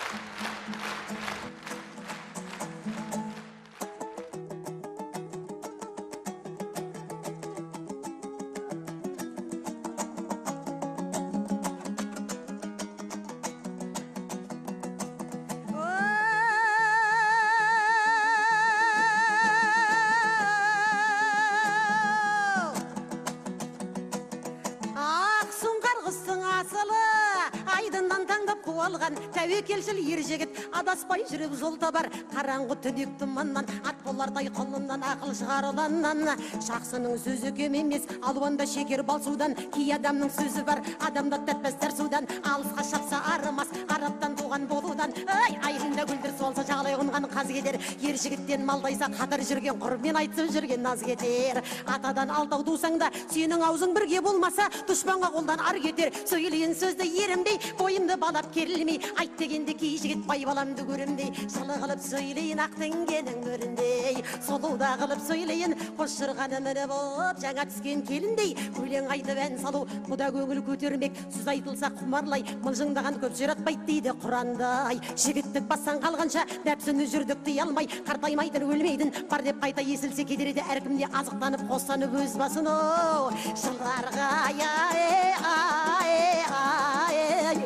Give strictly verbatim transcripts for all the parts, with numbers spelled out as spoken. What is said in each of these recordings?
Тәуекелшіл ер жігіт адаспай жүріп жол табар, қараңғы түнек тұманнан, ат болардай құлыннан, ақыл шығар ұланнан. Шақсының сөзі кем емес, алуанда шекер бал судан, кей адамның сөзі бар, адамда тәтпәстер судан, алысқа шапса арымас, араптан туған болудан. Ай, айғында гүлдір солса жағалай қонған қаз кетер, ер жігіттен малдайса қатар жүрген құрмен айтсып жүрген наз кетер. Атадан алтау тусаң да, сенің аузың бірге болмаса, дұшпанға қолдан ар кетер. Сөйлеген сөзді ерімдей, бойымды балап керілмей, айт дегенде кей жігіт бай баламды көрімдей, жылы қылып сөйлейін ақтыңгенің өріндей, солуда қылып сөйлейін қош жырғаны міні болып жаңа түскен келіндей, өлең айтып ән салу құда көңіл көтермек, сөз айтылса құмарлай мылжыңдаған көп жаратпайды дейді Құрандай. Жігіттік бастан қалғанша нәпсіні жүрдік дей алмай, қартаймайтын өлмейдің бар деп қайта есілсе кедереді әркімде азықтанып қостанып өз басын. О жылдарға ай ай ай ай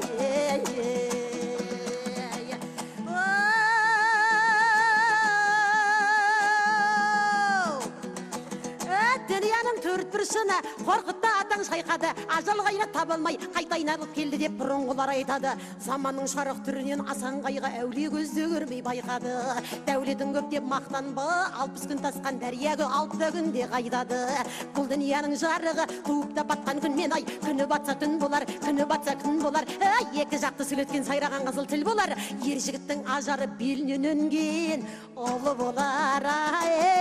дүнияның төрт бір шыны қорқытты атаң шайқады, ажал қайрат табалмай қайта айналып келді деп бұрынғылар айтады. Заманның шарық түрінен асан қайғы әулие көзді көрмей байқады. Дәулетін көп деп мақтанба, алпыс күн тасқан дәрияғы алты күнде қайдады. Бұл дүнияның жарығы туып та батқан күнмен ай, күні батса түн болар, күні батса күн болар. Екі жақты сөйлеткен сайраған қызыл тіл болар. Ер жігіттің ажары белінен өнген ұлы болар.